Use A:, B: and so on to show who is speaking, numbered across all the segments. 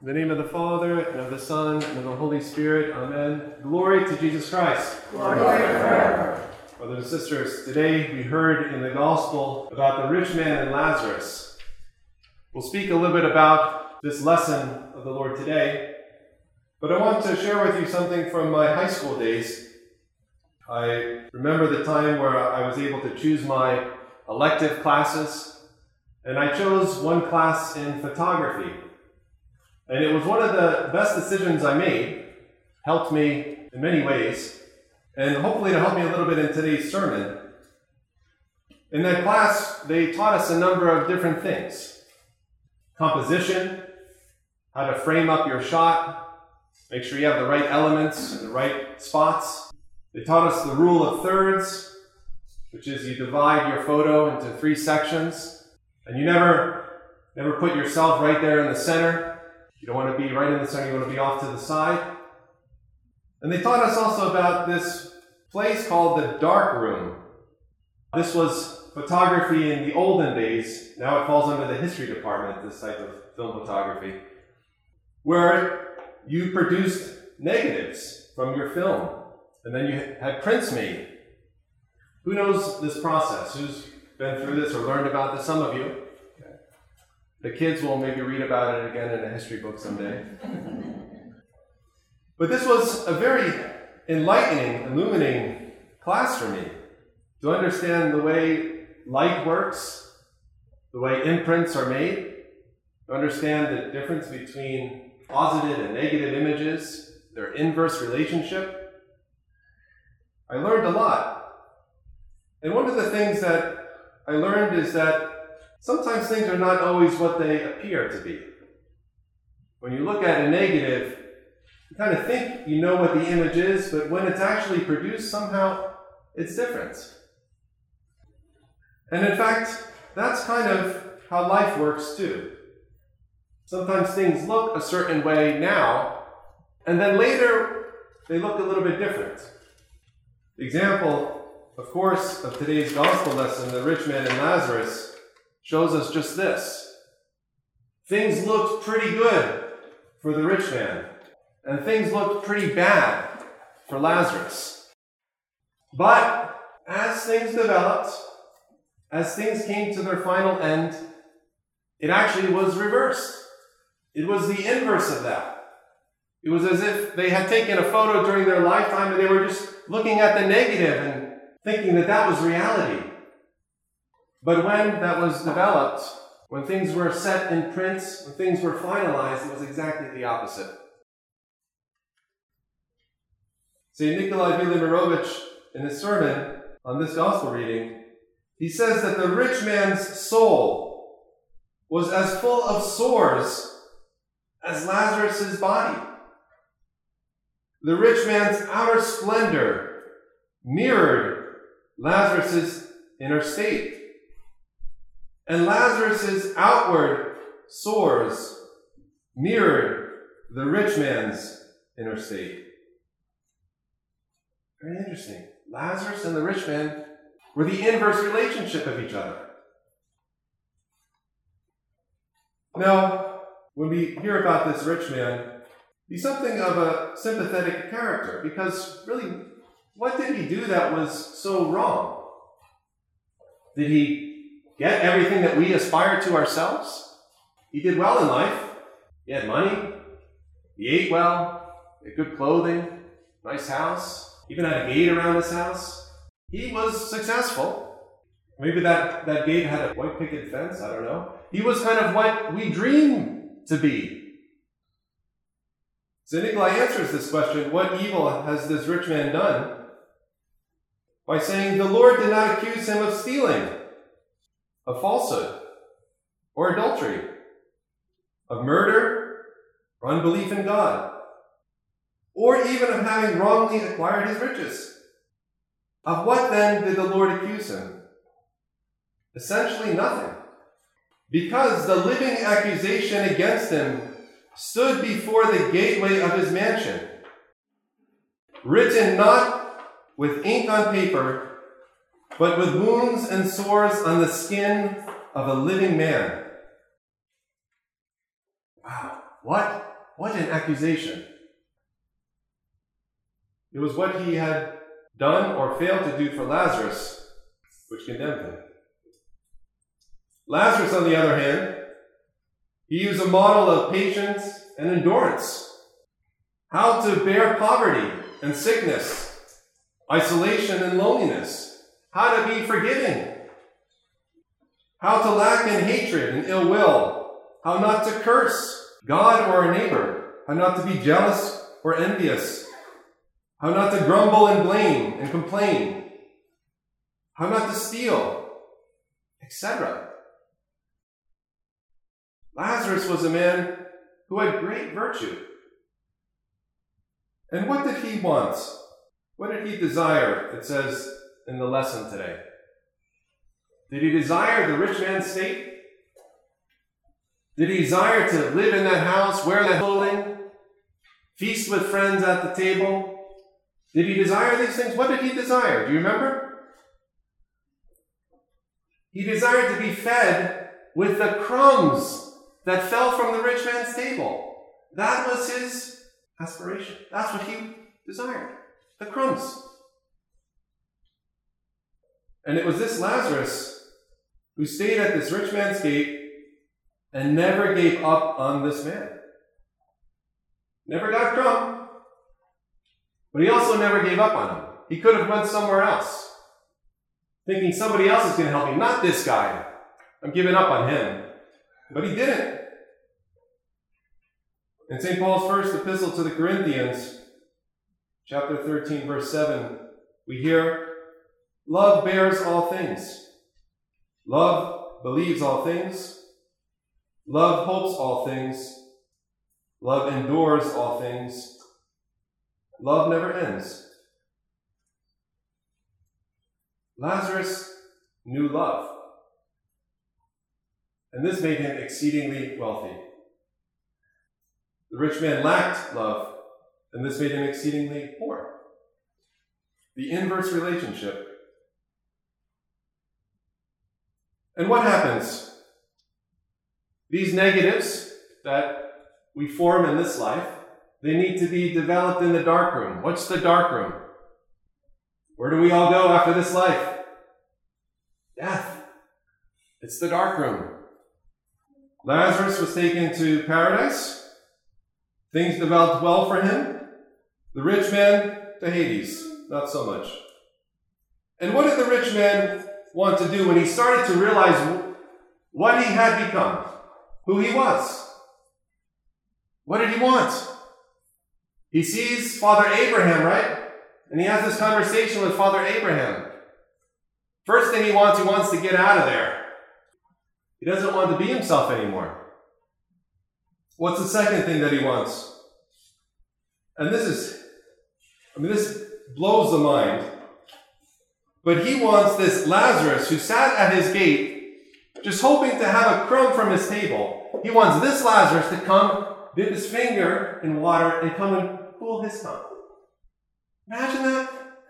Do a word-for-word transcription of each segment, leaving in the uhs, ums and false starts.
A: In the name of the Father, and of the Son, and of the Holy Spirit, amen. Glory to Jesus Christ.
B: Glory forever.
A: Brothers and sisters, today we heard in the Gospel about the rich man and Lazarus. We'll speak a little bit about this lesson of the Lord today, but I want to share with you something from my high school days. I remember the time where I was able to choose my elective classes, and I chose one class in photography. And it was one of the best decisions I made, helped me in many ways, and hopefully to help me a little bit in today's sermon. In that class, they taught us a number of different things. Composition, how to frame up your shot, make sure you have the right elements in the right spots. They taught us the rule of thirds, which is you divide your photo into three sections, and you never, never put yourself right there in the center. You don't want to be right in the center, you want to be off to the side. And they taught us also about this place called the dark room. This was photography in the olden days. Now it falls under the history department, this type of film photography, where you produced negatives from your film, and then you had prints made. Who knows this process? Who's been through this or learned about this? Some of you. The kids will maybe read about it again in a history book someday. But this was a very enlightening, illuminating class for me to understand the way light works, the way imprints are made, to understand the difference between positive and negative images, their inverse relationship. I learned a lot. And one of the things that I learned is that sometimes things are not always what they appear to be. When you look at a negative, you kind of think you know what the image is, but when it's actually produced, somehow it's different. And in fact, that's kind of how life works too. Sometimes things look a certain way now, and then later they look a little bit different. The example, of course, of today's gospel lesson, the rich man and Lazarus, shows us just this. Things looked pretty good for the rich man, and things looked pretty bad for Lazarus. But as things developed, as things came to their final end, it actually was reversed. It was the inverse of that. It was as if they had taken a photo during their lifetime and they were just looking at the negative and thinking that that was reality. But when that was developed, when things were set in print, when things were finalized, it was exactly the opposite. Saint Nikolai Velimirovich, in his sermon on this gospel reading, he says that the rich man's soul was as full of sores as Lazarus' body. The rich man's outer splendor mirrored Lazarus' inner state. And Lazarus' outward sores mirrored the rich man's inner state. Very interesting. Lazarus and the rich man were the inverse relationship of each other. Now, when we hear about this rich man, he's something of a sympathetic character, because really, what did he do that was so wrong? Did he get everything that we aspire to ourselves? He did well in life. He had money. He ate well. He had good clothing. Nice house. Even had a gate around his house. He was successful. Maybe that, that gate had a white picket fence. I don't know. He was kind of what we dream to be. Saint Nikolai answers this question, what evil has this rich man done? By saying, the Lord did not accuse him of stealing, of falsehood, or adultery, of murder, or unbelief in God, or even of having wrongly acquired his riches. Of what then did the Lord accuse him? Essentially nothing, because the living accusation against him stood before the gateway of his mansion, written not with ink on paper, but with wounds and sores on the skin of a living man. Wow, what? What an accusation. It was what he had done or failed to do for Lazarus which condemned him. Lazarus, on the other hand, he used a model of patience and endurance. How to bear poverty and sickness, isolation and loneliness. How to be forgiving. How to lack in hatred and ill will. How not to curse God or a neighbor. How not to be jealous or envious. How not to grumble and blame and complain. How not to steal, et cetera. Lazarus was a man who had great virtue. And what did he want? What did he desire, it says in the lesson today? Did he desire the rich man's state? Did he desire to live in that house, wear that clothing, feast with friends at the table? Did he desire these things? What did he desire? Do you remember? He desired to be fed with the crumbs that fell from the rich man's table. That was his aspiration. That's what he desired. The crumbs. And it was this Lazarus who stayed at this rich man's gate and never gave up on this man. Never got a crumb. But he also never gave up on him. He could have went somewhere else, thinking somebody else is going to help me, not this guy. I'm giving up on him. But he didn't. In Saint Paul's first epistle to the Corinthians, chapter thirteen, verse seven, we hear, love bears all things. Love believes all things. Love hopes all things. Love endures all things. Love never ends. Lazarus knew love. And this made him exceedingly wealthy. The rich man lacked love, and this made him exceedingly poor. The inverse relationship. And what happens? These negatives that we form in this life, they need to be developed in the dark room. What's the dark room? Where do we all go after this life? Death. It's the dark room. Lazarus was taken to paradise. Things developed well for him. The rich man to Hades. Not so much. And what did the rich man want to do when he started to realize what he had become? Who he was? What did he want? He sees Father Abraham, right? And he has this conversation with Father Abraham. First thing he wants, he wants to get out of there. He doesn't want to be himself anymore. What's the second thing that he wants? And this is, I mean, this blows the mind. But he wants this Lazarus who sat at his gate, just hoping to have a crumb from his table. He wants this Lazarus to come, dip his finger in water, and come and cool his tongue. Imagine that.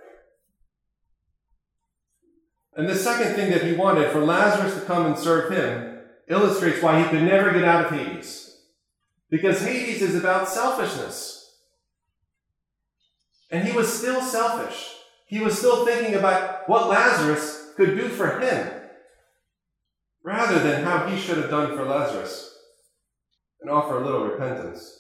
A: And the second thing that he wanted, for Lazarus to come and serve him, illustrates why he could never get out of Hades. Because Hades is about selfishness. And he was still selfish. He was still thinking about what Lazarus could do for him, rather than how he should have done for Lazarus, and offer a little repentance.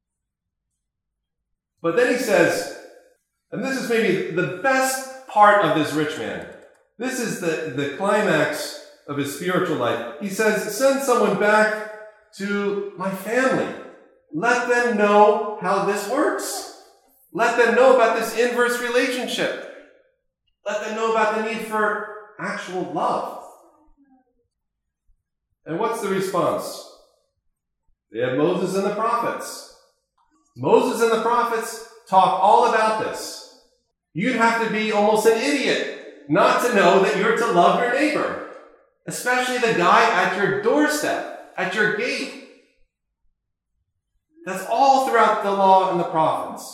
A: But then he says, and this is maybe the best part of this rich man. This is the, the climax of his spiritual life. He says, send someone back to my family. Let them know how this works. Let them know about this inverse relationship. Let them know about the need for actual love. And what's the response? They have Moses and the prophets. Moses and the prophets talk all about this. You'd have to be almost an idiot not to know that you're to love your neighbor, especially the guy at your doorstep, at your gate. That's all throughout the law and the prophets.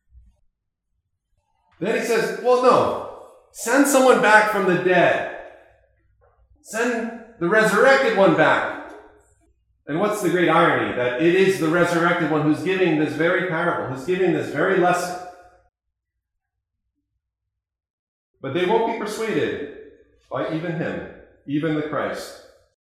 A: Then he says, well, no, send someone back from the dead. Send the resurrected one back. And what's the great irony? That it is the resurrected one who's giving this very parable, who's giving this very lesson. But they won't be persuaded by even him, even the Christ.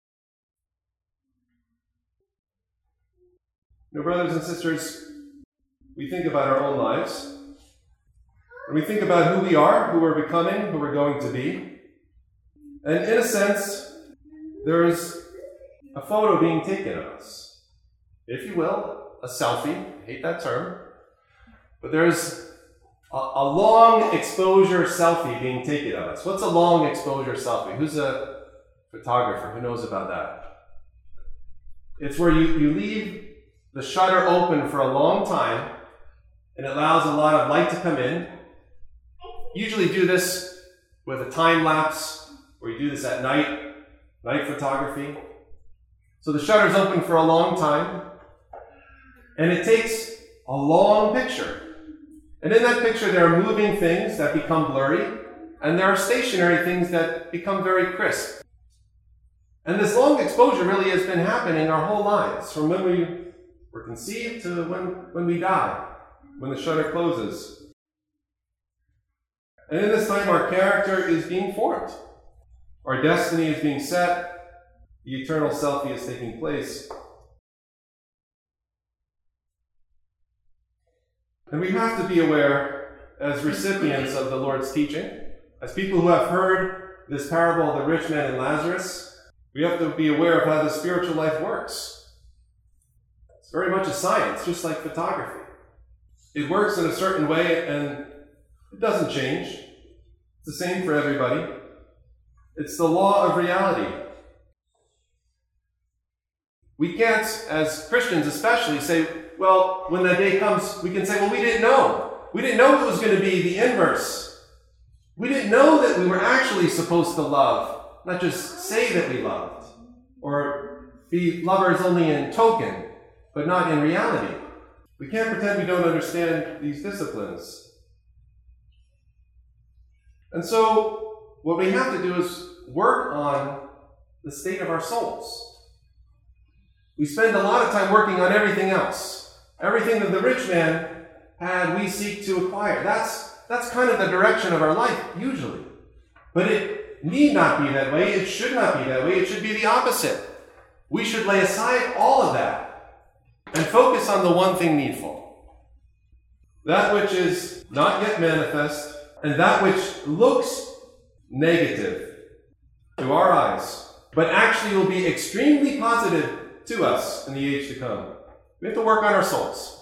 A: You know, brothers and sisters, we think about our own lives, and we think about who we are, who we're becoming, who we're going to be. And in a sense, there is a photo being taken of us. If you will, a selfie. I hate that term. But there's a, a long exposure selfie being taken of us. What's a long exposure selfie? Who's a photographer? Who knows about that? It's where you, you leave the shutter open for a long time, and it allows a lot of light to come in. You usually do this with a time lapse, or you do this at night, night photography. So the shutter's open for a long time, and it takes a long picture. And in that picture, there are moving things that become blurry, and there are stationary things that become very crisp. And this long exposure really has been happening our whole lives, from when we were conceived to when, when we die, when the shutter closes. And in this time, our character is being formed. Our destiny is being set. The eternal selfie is taking place. And we have to be aware, as recipients of the Lord's teaching, as people who have heard this parable of the rich man and Lazarus, we have to be aware of how the spiritual life works. It's very much a science, just like photography. It works in a certain way, and it doesn't change. It's the same for everybody. It's the law of reality. We can't, as Christians especially, say, well, when that day comes, we can say, well, we didn't know. We didn't know it was going to be the inverse. We didn't know that we were actually supposed to love, not just say that we loved, or be lovers only in token, but not in reality. We can't pretend we don't understand these disciplines. And so, what we have to do is work on the state of our souls. We spend a lot of time working on everything else. Everything that the rich man had, we seek to acquire. That's, that's kind of the direction of our life, usually. But it need not be that way. It should not be that way. It should be the opposite. We should lay aside all of that and focus on the one thing needful. That which is not yet manifest, and that which looks negative to our eyes, but actually will be extremely positive to us in the age to come. We have to work on our souls.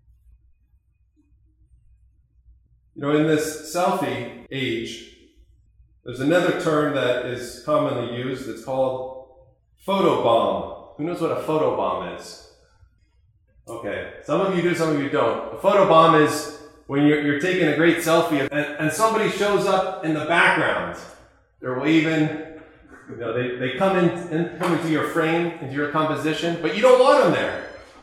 A: You know, in this selfie age, there's another term that is commonly used. It's called photobomb. Who knows what a photobomb is? Okay, some of you do, some of you don't. A photobomb is when you're, you're taking a great selfie and, and somebody shows up in the background. They're waving. You know, they, they come in, in come into your frame, into your composition, but you don't want them there.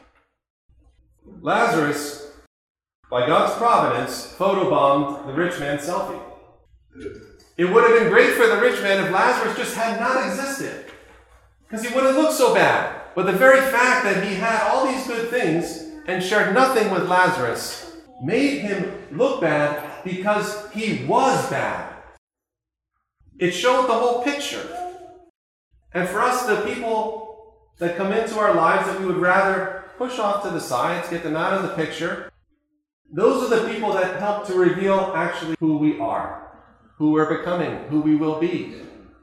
A: Lazarus, by God's providence, photobombed the rich man's selfie. It would have been great for the rich man if Lazarus just had not existed, because he wouldn't look so bad. But the very fact that he had all these good things and shared nothing with Lazarus made him look bad because he was bad. It showed the whole picture. And for us, the people that come into our lives that we would rather push off to the sides, get them out of the picture, those are the people that help to reveal actually who we are, who we're becoming, who we will be.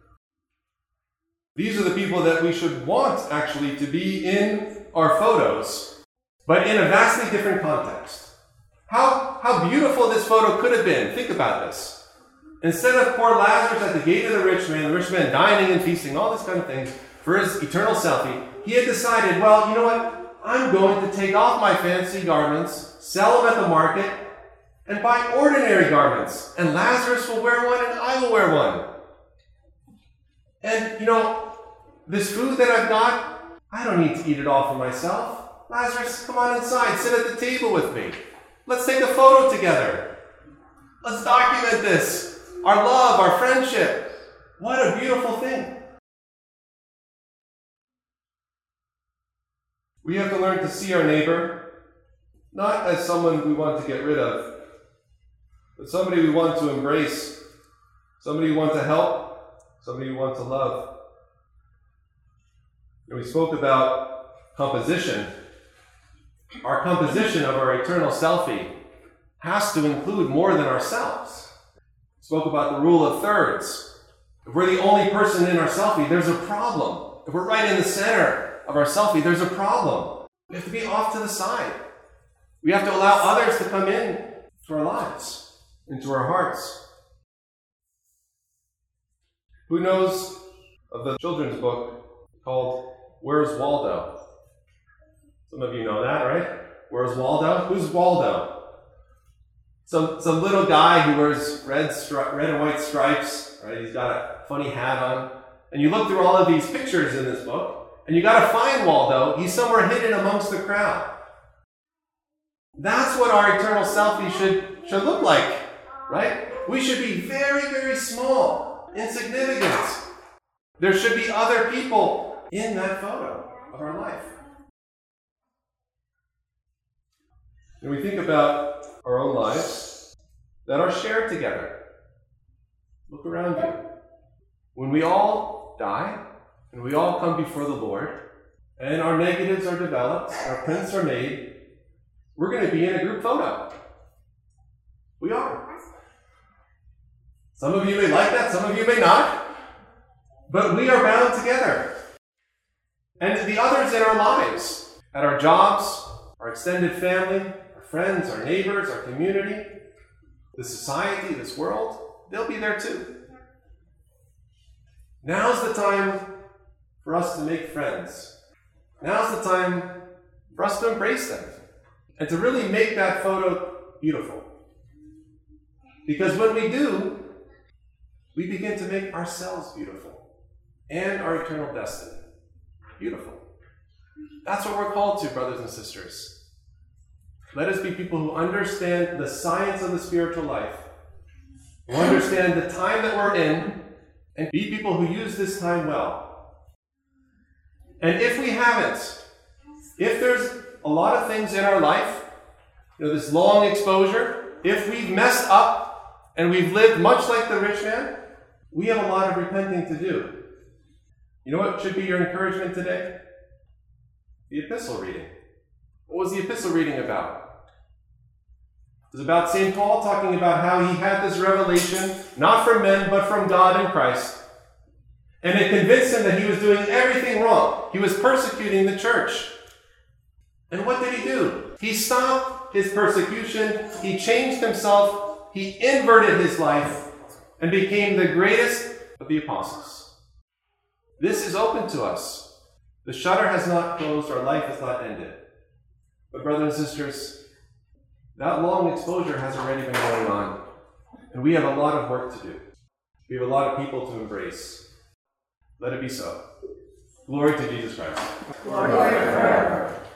A: These are the people that we should want actually to be in our photos, but in a vastly different context. How, how beautiful this photo could have been. Think about this. Instead of poor Lazarus at the gate of the rich man, the rich man dining and feasting, all this kind of things, for his eternal selfie, he had decided, well, you know what? I'm going to take off my fancy garments, sell them at the market, and buy ordinary garments. And Lazarus will wear one, and I will wear one. And, you know, this food that I've got, I don't need to eat it all for myself. Lazarus, come on inside. Sit at the table with me. Let's take a photo together. Let's document this. Our love, our friendship. What a beautiful thing. We have to learn to see our neighbor not as someone we want to get rid of, but somebody we want to embrace, somebody we want to help, somebody we want to love. And we spoke about composition. Our composition of our eternal selfie has to include more than ourselves. We spoke about the rule of thirds. If we're the only person in our selfie, there's a problem. If we're right in the center of our selfie, there's a problem. We have to be off to the side. We have to allow others to come in to our lives, into our hearts. Who knows of the children's book called Where's Waldo? Some of you know that, right? Where's Waldo? Who's Waldo? Some some little guy who wears red stri- red and white stripes, right? He's got a funny hat on. And you look through all of these pictures in this book, and you got to find Waldo. He's somewhere hidden amongst the crowd. That's what our eternal selfie should, should look like, right? We should be very, very small, insignificant. There should be other people in that photo of our life. And we think about our own lives that are shared together. Look around you. When we all die, and we all come before the Lord, and our negatives are developed, our prints are made, we're going to be in a group photo. We are. Some of you may like that, some of you may not, but we are bound together. And the others in our lives, at our jobs, our extended family, our friends, our neighbors, our community, the society, this world, they'll be there too. Now's the time for us to make friends. Now's the time for us to embrace them and to really make that photo beautiful. Because when we do, we begin to make ourselves beautiful and our eternal destiny beautiful. That's what we're called to, brothers and sisters. Let us be people who understand the science of the spiritual life, who understand the time that we're in, and be people who use this time well. And if we haven't, if there's a lot of things in our life, you know, this long exposure, if we've messed up and we've lived much like the rich man, we have a lot of repenting to do. You know what should be your encouragement today? The epistle reading. What was the epistle reading about? It was about Saint Paul talking about how he had this revelation, not from men, but from God in Christ. And it convinced him that he was doing everything wrong. He was persecuting the church. And what did he do? He stopped his persecution. He changed himself. He inverted his life and became the greatest of the apostles. This is open to us. The shutter has not closed. Our life has not ended. But brothers and sisters, that long exposure has already been going on. And we have a lot of work to do. We have a lot of people to embrace. Let it be so. Glory to Jesus Christ.
B: Glory forever.